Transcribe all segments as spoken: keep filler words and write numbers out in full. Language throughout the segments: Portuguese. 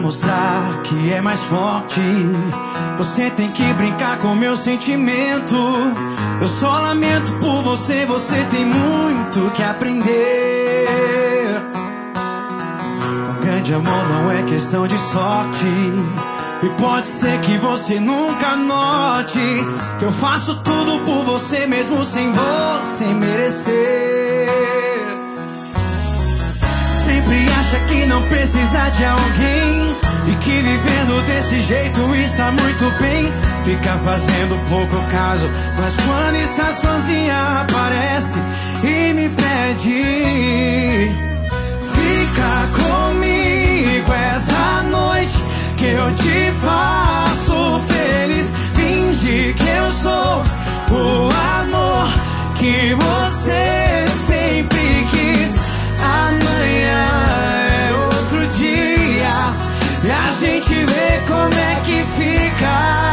mostrar que é mais forte, você tem que brincar com meu sentimento. Eu só lamento por você, você tem muito que aprender. Um grande amor não é questão de sorte, e pode ser que você nunca note que eu faço tudo por você mesmo sem você merecer. Sempre acha que não precisa de alguém e que vivendo desse jeito está muito bem. Fica fazendo pouco caso, mas quando está sozinha aparece e me pede: fica comigo essa noite que eu te faço feliz. Finge que eu sou o amor que você sempre quis. Amanhã é outro dia e a gente vê como é que fica.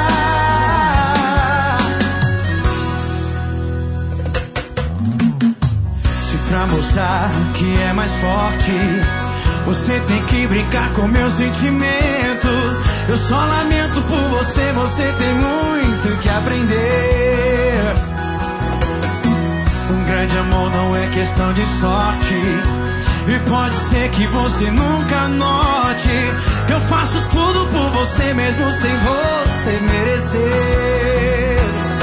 Se pra mostrar que é mais forte, você tem que brincar com meu sentimento. Eu só lamento por você, você tem muito que aprender. Um grande amor não é questão de sorte, e pode ser que você nunca note que eu faço tudo por você mesmo sem você merecer.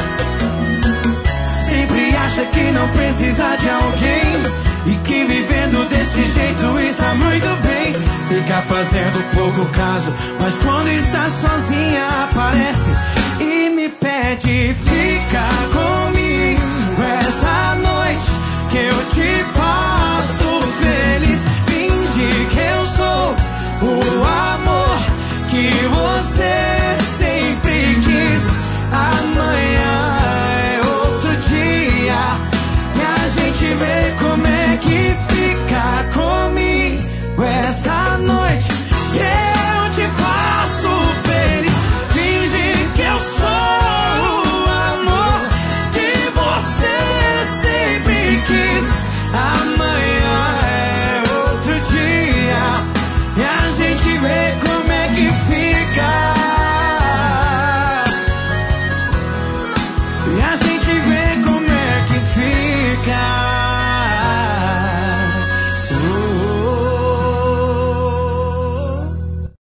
Sempre acha que não precisa de alguém e que vivendo desse jeito está muito bem. Fica fazendo pouco caso, mas quando está sozinha aparece e me pede: fica